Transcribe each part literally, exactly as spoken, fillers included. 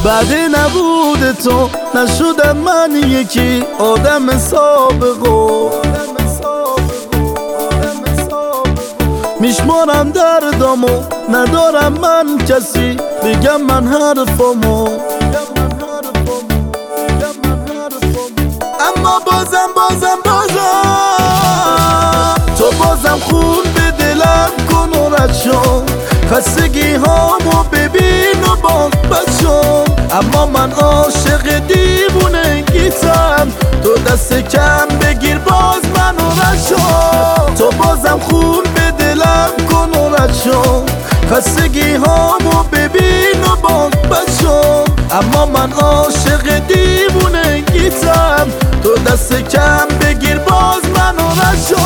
بعد نبود تو نشدم من یکی آدم سابقو میشمارم دردامو ندارم من کسی بگم من حرفامو اما بازم بازم بازم تو بازم خون به دلم کن و رد شو خستگی هامو ببین و باز بد شو اما من عاشق دیوونه گیتم تو دست کم بگیر باز منو رد شو تو بازم خون به دلم کن و رد شو خستگی هامو ببین و باز بد شو اما من عاشق دیوونه گیتم تو دست کم بگیر باز منو رد شو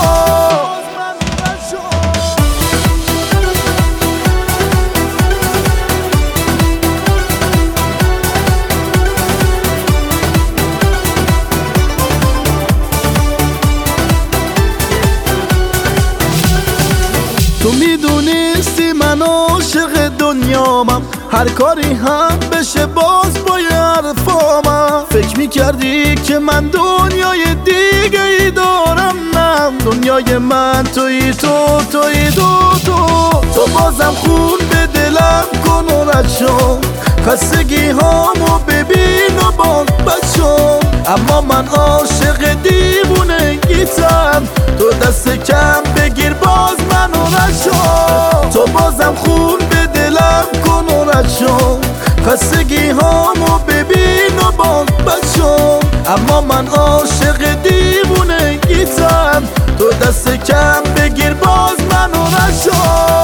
تو میدونستی من عاشق دنیامم هر کاری هم بشه باز با حرفامم فکر میکردی که من دنیای دیگه ای دارم نه دنیای من توی تو توی دو تو تو بازم خون به دلم کن و رد شو خستگی هامو ببین و باز بد شو اما من عاشق دیوونه گیتم تو دست کم بگیر باز منو رد شو تو بازم خون به دلم کن و رد شو خستگی هامو ببین و باز بد شو اما من عاشق دیوونه گیتم تو دست کم بگیر باز منو رد شو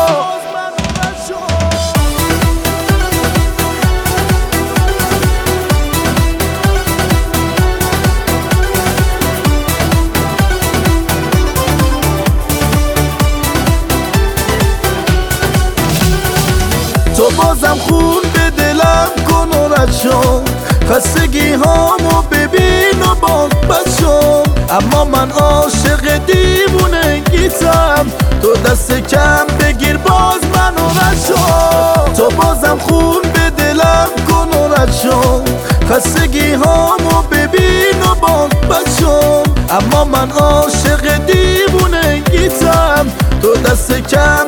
تو بازم خون به دلم کن و رد شو خستگی هامو ببین و باز بد شو اما من عاشق دیوونه گیتم تو دست کم بگیر باز منو رد شو تو بازم خون به دلم کن و رد شو خستگی هامو ببین و باز بد شو اما من عاشق دیوونه گیتم تو دست کم